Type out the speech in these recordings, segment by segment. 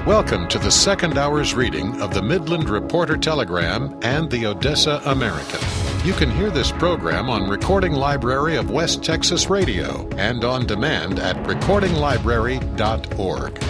Welcome to the second hour's reading of the Midland Reporter Telegram and the Odessa American. You can hear this program on Recording Library of West Texas Radio and on demand at recordinglibrary.org.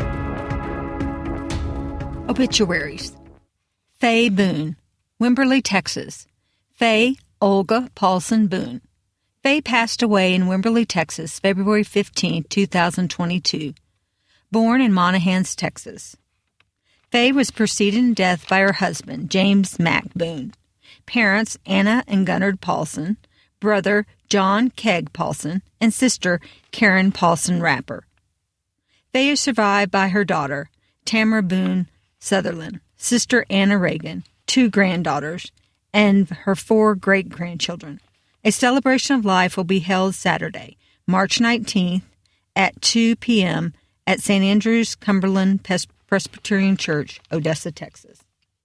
Obituaries. Faye Boone, Wimberley, Texas. Faye Olga Paulson Boone. Faye passed away in Wimberley, Texas, February 15, 2022. Born in Monahans, Texas. Faye was preceded in death by her husband, James Mack Boone. Parents, Anna and Gunnard Paulson. Brother, John Keg Paulson. And sister, Karen Paulson Rapper. Faye is survived by her daughter, Tamara Boone Sutherland, sister Anna Reagan, 2 granddaughters, and her 4 great-grandchildren. A celebration of life will be held Saturday, March 19th at 2 p.m. at St. Andrew's Cumberland Presbyterian Church, Odessa, Texas.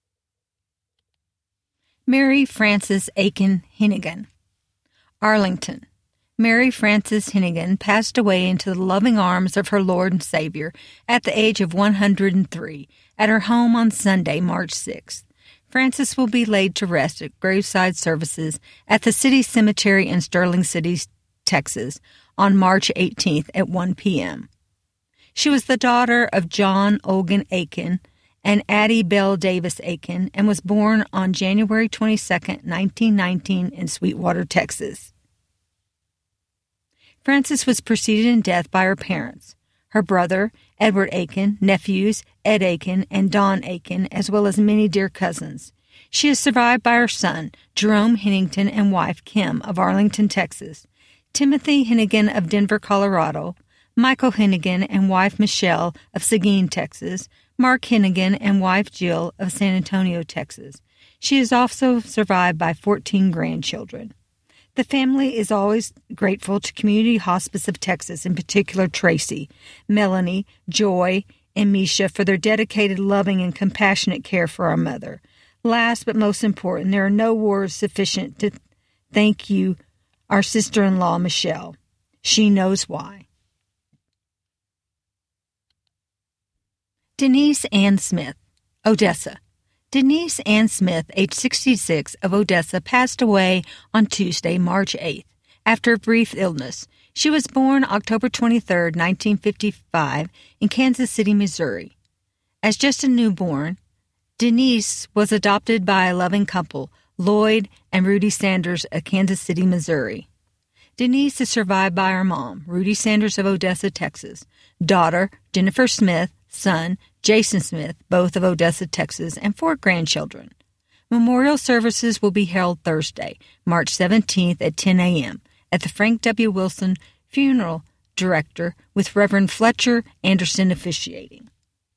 Mary Frances Aiken Hennigan, Arlington. Mary Frances Hennigan passed away into the loving arms of her Lord and Savior at the age of 103 at her home on Sunday, March 6th. Frances will be laid to rest at graveside services at the City Cemetery in Sterling City, Texas, on March 18th at 1 p.m. She was the daughter of John Olgan Aiken and Addie Bell Davis Aiken and was born on January 22, 1919 in Sweetwater, Texas. Frances was preceded in death by her parents, her brother, Edward Aiken, nephews, Ed Aiken, and Don Aiken, as well as many dear cousins. She is survived by her son, Jerome Hennington, and wife, Kim, of Arlington, Texas, Timothy Hennigan of Denver, Colorado, Michael Hennigan and wife Michelle of Seguin, Texas, Mark Hennigan and wife Jill of San Antonio, Texas. She is also survived by 14 grandchildren. The family is always grateful to Community Hospice of Texas, in particular Tracy, Melanie, Joy, and Misha for their dedicated, loving, and compassionate care for our mother. Last but most important, there are no words sufficient to thank you, our sister-in-law, Michelle. She knows why. Denise Ann Smith, Odessa. Denise Ann Smith, age 66, of Odessa, passed away on Tuesday, March 8th, after a brief illness. She was born October 23, 1955, in Kansas City, Missouri. As just a newborn, Denise was adopted by a loving couple, Lloyd and Rudy Sanders of Kansas City, Missouri. Denise is survived by her mom, Rudy Sanders of Odessa, Texas, daughter, Jennifer Smith, son, Jason Smith, both of Odessa, Texas, and 4 grandchildren. Memorial services will be held Thursday, March 17th at 10 a.m. at the Frank W. Wilson Funeral Director with Reverend Fletcher Anderson officiating.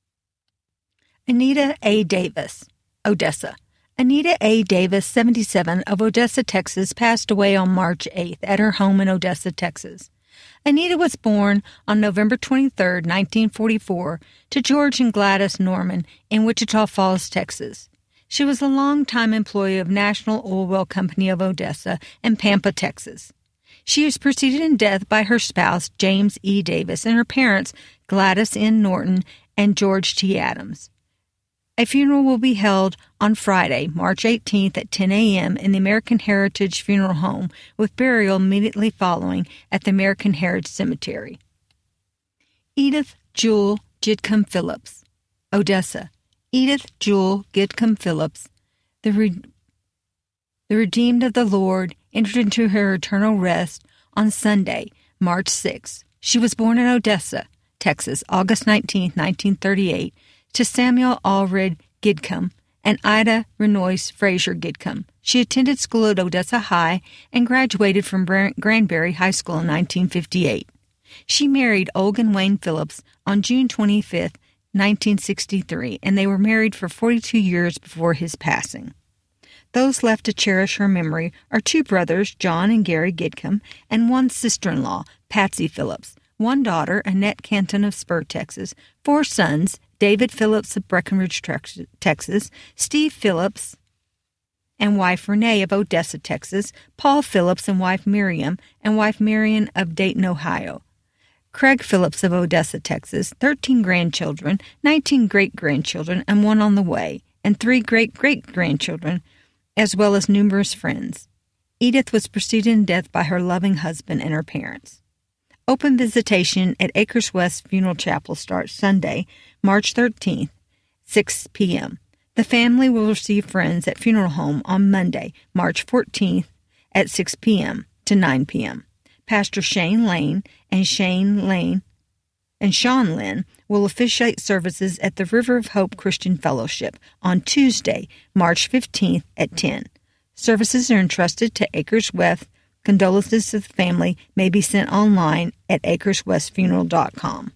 Anita A. Davis, Odessa. Anita A. Davis, 77, of Odessa, Texas, passed away on March 8th at her home in Odessa, Texas. Anita was born on November 23, 1944, to George and Gladys Norman in Wichita Falls, Texas. She was a longtime employee of National Oil Well Company of Odessa and Pampa, Texas. She was preceded in death by her spouse, James E. Davis, and her parents, Gladys N. Norton and George T. Adams. A funeral will be held on Friday, March 18th at 10 a.m. in the American Heritage Funeral Home, with burial immediately following at the American Heritage Cemetery. Edith Jewel Gidcombe Phillips, Odessa. Edith Jewel Gidcombe Phillips, the redeemed of the Lord, entered into her eternal rest on Sunday, March 6th. She was born in Odessa, Texas, August 19, 1938, to Samuel Allred Gidcombe and Ida Renoise Fraser Gidcombe. She attended school at Odessa High and graduated from Granbury High School in 1958. She married Olgan Wayne Phillips on June 25, 1963, and they were married for 42 years before his passing. Those left to cherish her memory are 2 brothers, John and Gary Gidcombe, and 1 sister-in-law, Patsy Phillips, 1 daughter, Annette Canton of Spur, Texas, 4 sons, David Phillips of Breckenridge, Texas, Steve Phillips and wife Renee of Odessa, Texas, Paul Phillips and wife Miriam of Dayton, Ohio, Craig Phillips of Odessa, Texas, 13 grandchildren, 19 great-grandchildren, and one on the way, and 3 great-great-grandchildren, as well as numerous friends. Edith was preceded in death by her loving husband and her parents. Open visitation at Acres West Funeral Chapel starts Sunday, March 13th, 6 p.m. The family will receive friends at Funeral Home on Monday, March 14th at 6 p.m. to 9 p.m. Pastor Shane Lane and Sean Lynn will officiate services at the River of Hope Christian Fellowship on Tuesday, March 15th at 10. Services are entrusted to Acres West. Condolences to the family may be sent online at acreswestfuneral.com.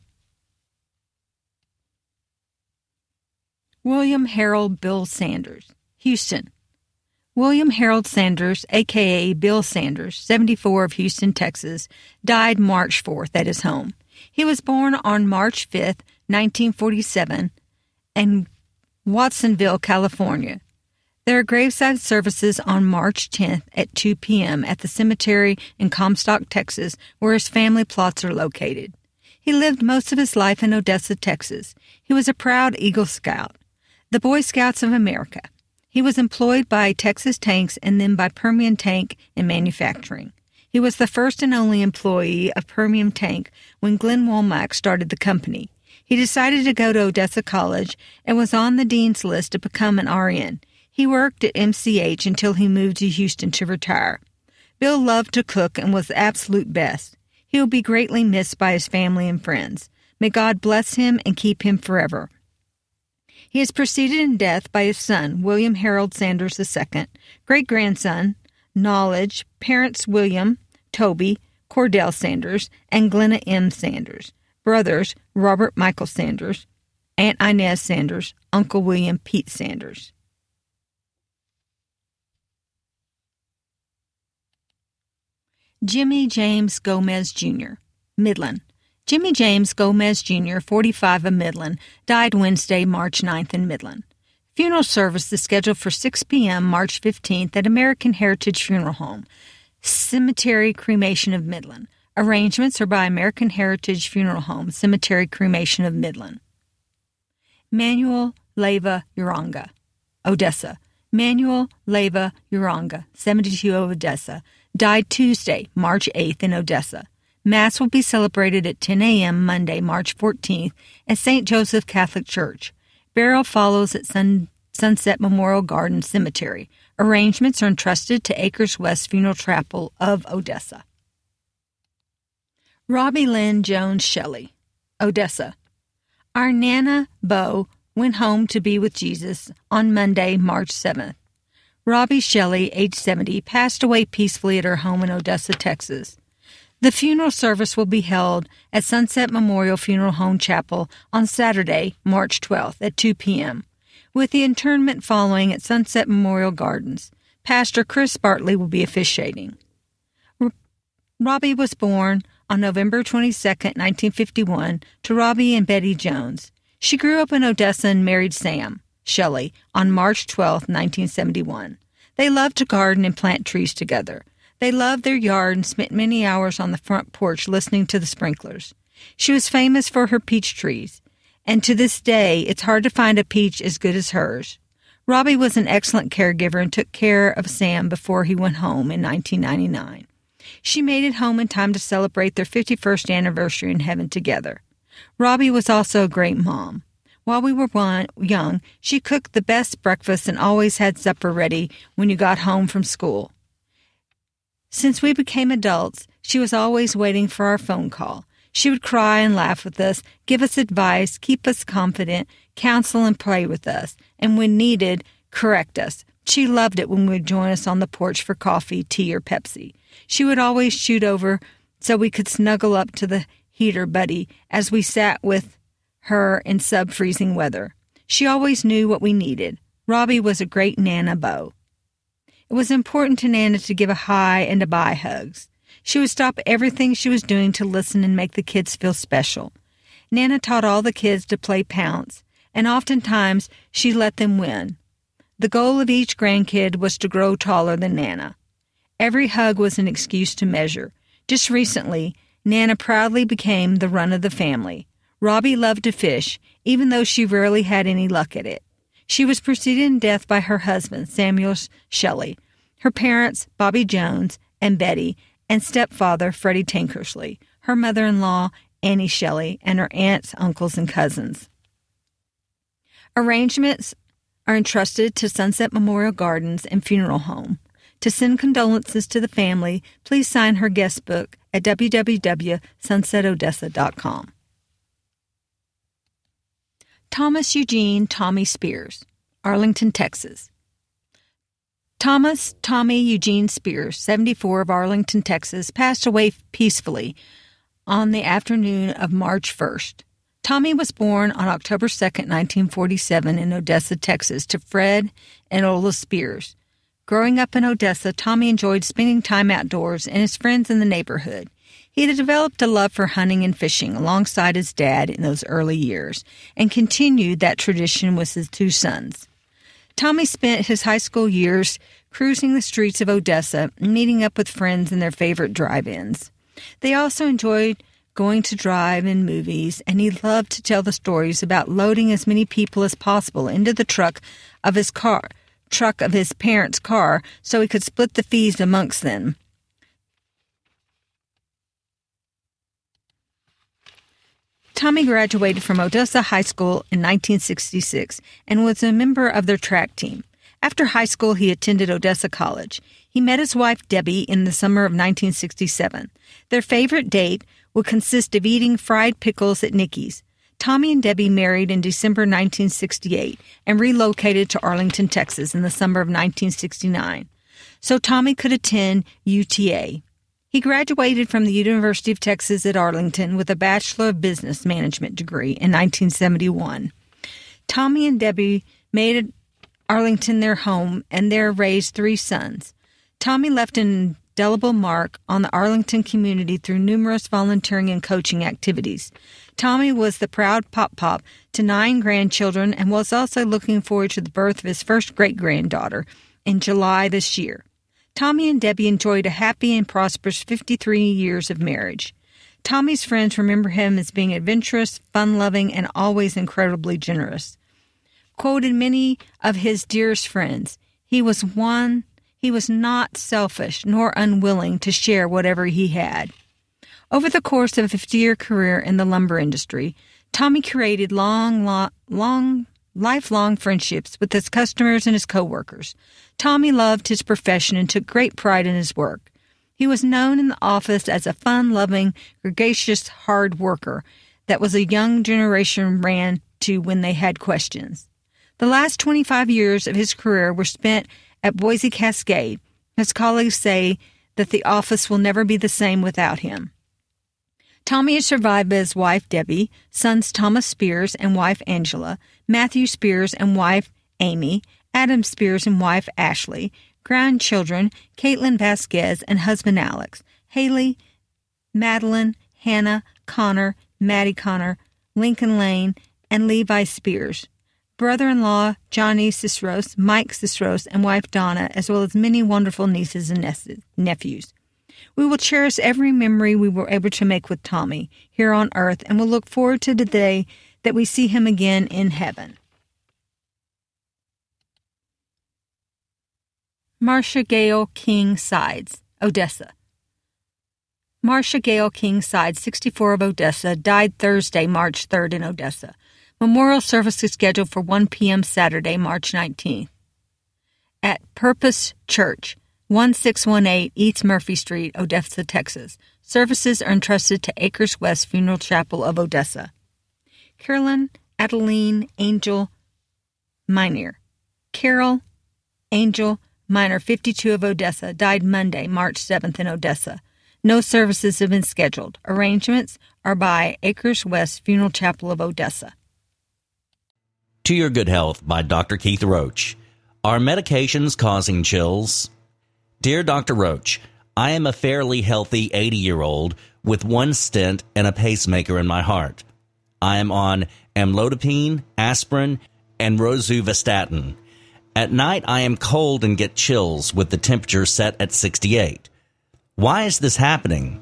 William Harold Bill Sanders, Houston. William Harold Sanders, a.k.a. Bill Sanders, 74 of Houston, Texas, died March 4th at his home. He was born on March 5th, 1947, in Watsonville, California. There are graveside services on March 10th at 2 p.m. at the cemetery in Comstock, Texas, where his family plots are located. He lived most of his life in Odessa, Texas. He was a proud Eagle Scout, the Boy Scouts of America. He was employed by Texas Tanks and then by Permian Tank in manufacturing. He was the first and only employee of Permian Tank when Glenn Womack started the company. He decided to go to Odessa College and was on the dean's list to become an RN. He worked at MCH until he moved to Houston to retire. Bill loved to cook and was the absolute best. He will be greatly missed by his family and friends. May God bless him and keep him forever. He is preceded in death by his son, William Harold Sanders II, great-grandson, Knowledge, parents William, Toby, Cordell Sanders, and Glenna M. Sanders, brothers Robert Michael Sanders, Aunt Inez Sanders, Uncle William Pete Sanders. Jimmy James Gomez, Jr., Midland. Jimmy James Gomez, Jr., 45 of Midland, died Wednesday, March 9th in Midland. Funeral service is scheduled for 6 p.m. March 15th at American Heritage Funeral Home, Cemetery Cremation of Midland. Arrangements are by American Heritage Funeral Home, Cemetery Cremation of Midland. Manuel Leyva Uranga, Odessa. Manuel Leyva Uranga, 72 of Odessa, died Tuesday, March 8th in Odessa. Mass will be celebrated at 10 a.m. Monday, March 14th at St. Joseph Catholic Church. Burial follows at Sunset Memorial Garden Cemetery. Arrangements are entrusted to Acres West Funeral Chapel of Odessa. Robbie Lynn Jones Shelley, Odessa. Our Nana Bo went home to be with Jesus on Monday, March 7th. Robbie Shelley, age 70, passed away peacefully at her home in Odessa, Texas. The funeral service will be held at Sunset Memorial Funeral Home Chapel on Saturday, March 12th at 2 p.m., with the interment following at Sunset Memorial Gardens. Pastor Chris Bartley will be officiating. Robbie was born on November 22, 1951, to Robbie and Betty Jones. She grew up in Odessa and married Sam Shelley on March 12, 1971. They loved to garden and plant trees together. They loved their yard and spent many hours on the front porch listening to the sprinklers. She was famous for her peach trees, and to this day, it's hard to find a peach as good as hers. Robbie was an excellent caregiver and took care of Sam before he went home in 1999. She made it home in time to celebrate their 51st anniversary in heaven together. Robbie was also a great mom. While we were young, she cooked the best breakfast and always had supper ready when you got home from school. Since we became adults, she was always waiting for our phone call. She would cry and laugh with us, give us advice, keep us confident, counsel and pray with us, and when needed, correct us. She loved it when we would join us on the porch for coffee, tea, or Pepsi. She would always shoot over so we could snuggle up to the heater buddy as we sat with her in sub-freezing weather. She always knew what we needed. Robbie was a great Nana Bo. It was important to Nana to give a hi and to buy hugs. She would stop everything she was doing to listen and make the kids feel special. Nana taught all the kids to play pounce, and oftentimes she let them win. The goal of each grandkid was to grow taller than Nana. Every hug was an excuse to measure. Just recently, Nana proudly became the run of the family. Robbie loved to fish, even though she rarely had any luck at it. She was preceded in death by her husband, Samuel Shelley, her parents, Bobby Jones and Betty, and stepfather, Freddie Tankersley, her mother-in-law, Annie Shelley, and her aunts, uncles, and cousins. Arrangements are entrusted to Sunset Memorial Gardens and Funeral Home. To send condolences to the family, please sign her guest book at www.sunsetodessa.com. Thomas Eugene Tommy Spears, Arlington, Texas. Thomas Tommy Eugene Spears, 74, of Arlington, Texas, passed away peacefully on the afternoon of March 1st. Tommy was born on October 2, 1947, in Odessa, Texas, to Fred and Ola Spears. Growing up in Odessa, Tommy enjoyed spending time outdoors and his friends in the neighborhood. He had developed a love for hunting and fishing alongside his dad in those early years and continued that tradition with his two sons. Tommy spent his high school years cruising the streets of Odessa and meeting up with friends in their favorite drive-ins. They also enjoyed going to drive-in movies, and he loved to tell the stories about loading as many people as possible into the truck of his parents' car so he could split the fees amongst them. Tommy graduated from Odessa High School in 1966 and was a member of their track team. After high school, he attended Odessa College. He met his wife, Debbie, in the summer of 1967. Their favorite date would consist of eating fried pickles at Nicky's. Tommy and Debbie married in December 1968 and relocated to Arlington, Texas in the summer of 1969, so Tommy could attend UTA. He graduated from the University of Texas at Arlington with a Bachelor of Business Management degree in 1971. Tommy and Debbie made Arlington their home and there raised 3 sons. Tommy left an indelible mark on the Arlington community through numerous volunteering and coaching activities. Tommy was the proud pop-pop to 9 grandchildren and was also looking forward to the birth of his first great-granddaughter in July this year. Tommy and Debbie enjoyed a happy and prosperous 53 years of marriage. Tommy's friends remember him as being adventurous, fun-loving, and always incredibly generous. Quoted many of his dearest friends, he was not selfish nor unwilling to share whatever he had. Over the course of a 50-year career in the lumber industry, Tommy created lifelong friendships with his customers and his coworkers. Tommy loved his profession and took great pride in his work. He was known in the office as a fun-loving, gregarious, hard worker that was a young generation ran to when they had questions. The last 25 years of his career were spent at Boise Cascade. His colleagues say that the office will never be the same without him. Tommy is survived by his wife, Debbie, sons Thomas Spears and wife, Angela, Matthew Spears and wife, Amy, Adam Spears and wife, Ashley, grandchildren, Caitlin Vasquez and husband, Alex, Haley, Madeline, Hannah, Connor, Maddie Connor, Lincoln Lane, and Levi Spears, brother-in-law, Johnny Ciceros, Mike Ciceros, and wife, Donna, as well as many wonderful nieces and nephews. We will cherish every memory we were able to make with Tommy here on earth, and will look forward to the day that we see him again in heaven. Marcia Gail King Sides, Odessa. Marcia Gail King Sides, 64, of Odessa, died Thursday, March 3rd in Odessa. Memorial service is scheduled for 1 p.m. Saturday, March 19th at Purpose Church, 1618 East Murphy Street, Odessa, Texas. Services are entrusted to Acres West Funeral Chapel of Odessa. Carolyn Adeline Angel Miner. Carol Angel Miner, 52, of Odessa, died Monday, March 7th in Odessa. No services have been scheduled. Arrangements are by Acres West Funeral Chapel of Odessa. To Your Good Health by Dr. Keith Roach. Are medications causing chills? Dear Dr. Roach, I am a fairly healthy 80-year-old with 1 stent and a pacemaker in my heart. I am on amlodipine, aspirin, and rosuvastatin. At night, I am cold and get chills with the temperature set at 68. Why is this happening?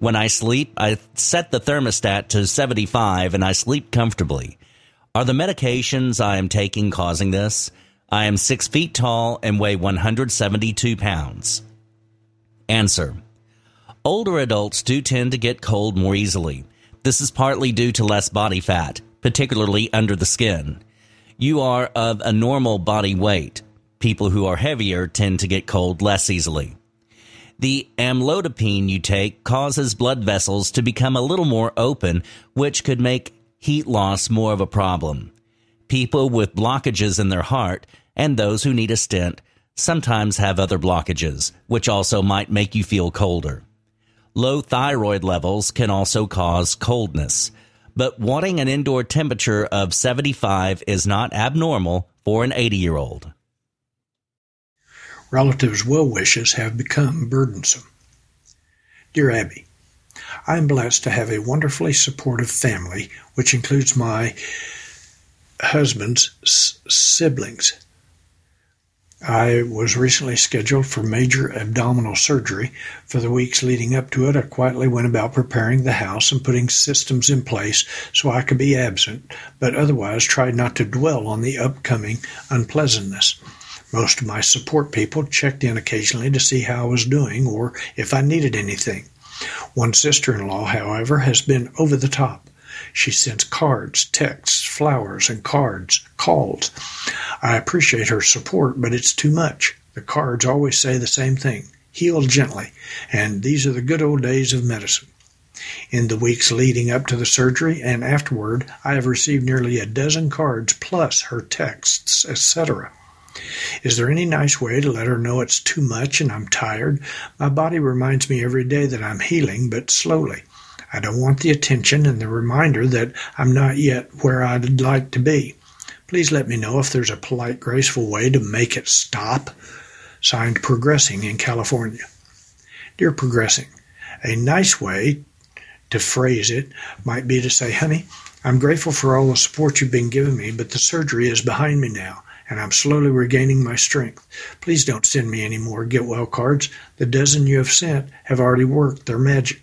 When I sleep, I set the thermostat to 75 and I sleep comfortably. Are the medications I am taking causing this? I am 6 feet tall and weigh 172 pounds. Answer. Older adults do tend to get cold more easily. This is partly due to less body fat, particularly under the skin. You are of a normal body weight. People who are heavier tend to get cold less easily. The amlodipine you take causes blood vessels to become a little more open, which could make heat loss more of a problem. People with blockages in their heart and those who need a stent sometimes have other blockages, which also might make you feel colder. Low thyroid levels can also cause coldness, but wanting an indoor temperature of 75 is not abnormal for an 80-year-old. Relatives' well wishes have become burdensome. Dear Abby, I am blessed to have a wonderfully supportive family, which includes my husband's siblings. I was recently scheduled for major abdominal surgery. For the weeks leading up to it, I quietly went about preparing the house and putting systems in place so I could be absent, but otherwise tried not to dwell on the upcoming unpleasantness. Most of my support people checked in occasionally to see how I was doing or if I needed anything. One sister-in-law, however, has been over the top. She sends cards, texts, flowers, and calls. I appreciate her support, but it's too much. The cards always say the same thing, heal gently, and these are the good old days of medicine. In the weeks leading up to the surgery and afterward, I have received nearly a dozen cards plus her texts, etc. Is there any nice way to let her know it's too much and I'm tired? My body reminds me every day that I'm healing, but slowly. I don't want the attention and the reminder that I'm not yet where I'd like to be. Please let me know if there's a polite, graceful way to make it stop. Signed, Progressing in California. Dear Progressing, a nice way to phrase it might be to say, honey, I'm grateful for all the support you've been giving me, but the surgery is behind me now, and I'm slowly regaining my strength. Please don't send me any more get well cards. The dozen you have sent have already worked their magic.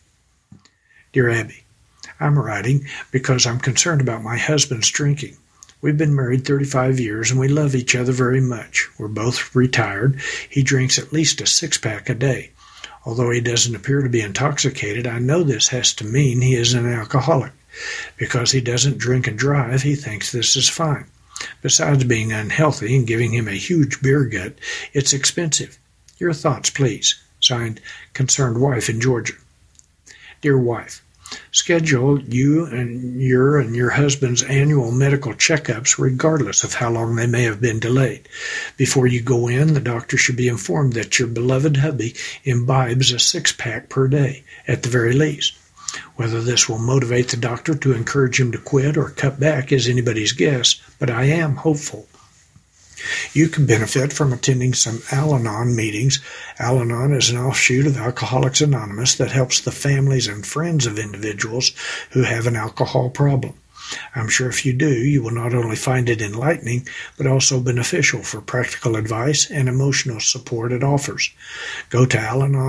Dear Abby, I'm writing because I'm concerned about my husband's drinking. We've been married 35 years and we love each other very much. We're both retired. He drinks at least a 6-pack a day. Although he doesn't appear to be intoxicated, I know this has to mean he is an alcoholic. Because he doesn't drink and drive, he thinks this is fine. Besides being unhealthy and giving him a huge beer gut, it's expensive. Your thoughts, please. Signed, Concerned Wife in Georgia. Dear wife, schedule you and your husband's annual medical checkups regardless of how long they may have been delayed. Before you go in, the doctor should be informed that your beloved hubby imbibes a 6-pack per day, at the very least. Whether this will motivate the doctor to encourage him to quit or cut back is anybody's guess, but I am hopeful. You can benefit from attending some Al-Anon meetings. Al-Anon is an offshoot of Alcoholics Anonymous that helps the families and friends of individuals who have an alcohol problem. I'm sure if you do, you will not only find it enlightening, but also beneficial for practical advice and emotional support it offers. Go to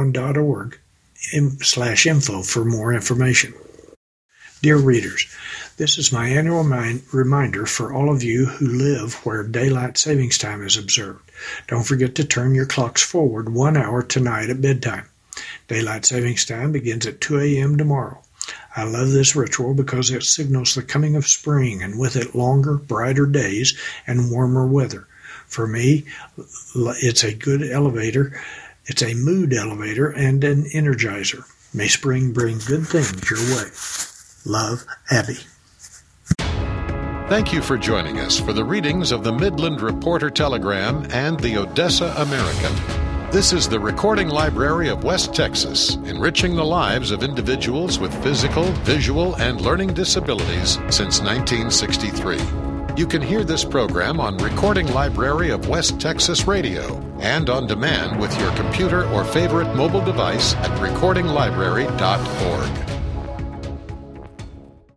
alanon.org/info for more information. Dear readers, this is my annual reminder for all of you who live where daylight savings time is observed. Don't forget to turn your clocks forward 1 hour tonight at bedtime. Daylight savings time begins at 2 a.m. tomorrow. I love this ritual because it signals the coming of spring and with it longer, brighter days and warmer weather. For me, it's a good elevator. It's a mood elevator and an energizer. May spring bring good things your way. Love, Abby. Thank you for joining us for the readings of the Midland Reporter Telegram and the Odessa American. This is the Recording Library of West Texas, enriching the lives of individuals with physical, visual, and learning disabilities since 1963. You can hear this program on Recording Library of West Texas Radio and on demand with your computer or favorite mobile device at recordinglibrary.org.